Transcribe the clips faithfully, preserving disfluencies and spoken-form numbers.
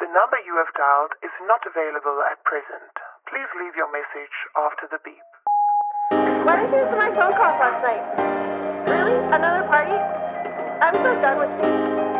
number you have dialed is not available at present. Please leave your message after the beep. Why didn't you answer my phone calls last night? Really? Another party? I'm so done with you.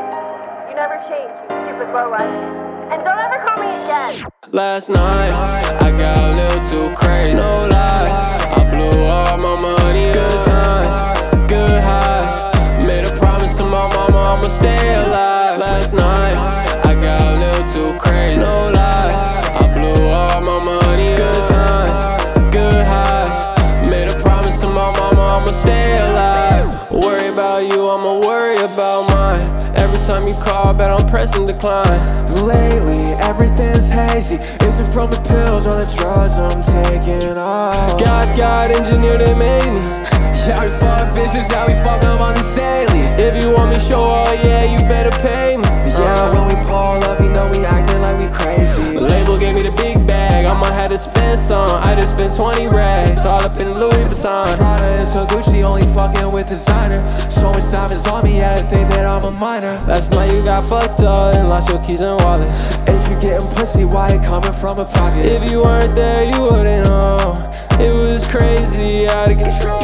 You never change, you stupid lowlife. And don't ever call me again. Last night, I got a little too crazy, no lie. I blew all my money, good times, good highs. Made a promise to my mama I'ma stay alive. Last night, I got a little too crazy, no lie. I blew all my money, good times, good highs. Made a promise to my mama I'ma stay alive. Worry about you, I'ma worry about mine. Every time you call, bet I'm pressing decline. Lately, everything's hazy. Is it from the pills or the drugs I'm taking? Oh, God, God engineered and made me. yeah, we fuck bitches, yeah, we fuck them on the daily. If you want me show all, yeah, you better pay me. Yeah, when we pull up, you know we acting like we crazy. The label gave me the big bag, I'ma have to spend some. I just spent twenty racks, all up in Louis Vuitton. Prada and so Gucci, only fucking with designer. So much time is on me, yeah, they think that I'm a minor. Last night you got fucked up and lost your keys and wallet. If you getting pussy, why it coming from a pocket? If you weren't there, you wouldn't know. It was crazy, out of control.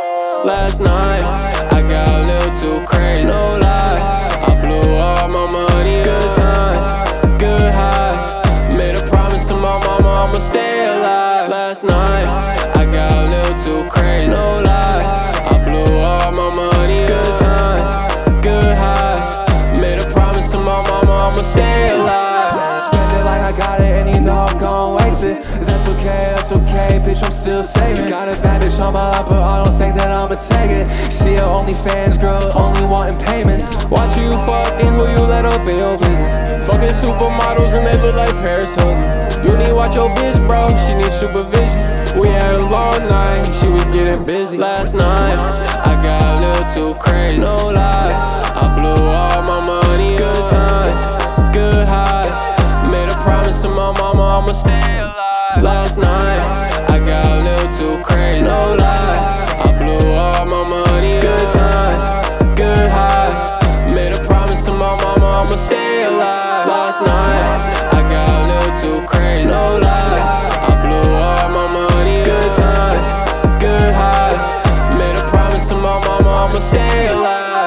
Last night, I got a little too crazy, no lie. I blew all my money, good times, good highs. Made a promise to my mama I'ma stay alive. Last night, I got a little too crazy, no lie. I blew all my money, good times, good highs. Made a promise to my mama I'ma stay alive. Spend it like I got it and you know I'm gon' waste it. That's okay, that's okay, bitch, I'm still saving. Got a bad bitch on my lap, but I don't think that I'ma take it. She a OnlyFans girl, only wanting payments. Watch who you fucking, who you let up in your business. Fucking supermodels and they look like Paris Hilton. You need watch your bitch, bro, she needs supervision. We had a long night, she was getting busy. Last night, I got a little too crazy, no lie. I blew all my money, good times, good highs. Made a promise to my mama I'ma stay alive. Last night, I got a little too crazy, no lie. I blew all my money, good times, good highs. Made a promise to my mama I'ma stay alive. Last night, I got a little too crazy, no lie. I blew all my money, good times, good highs. Made a promise to my mama I'ma stay alive.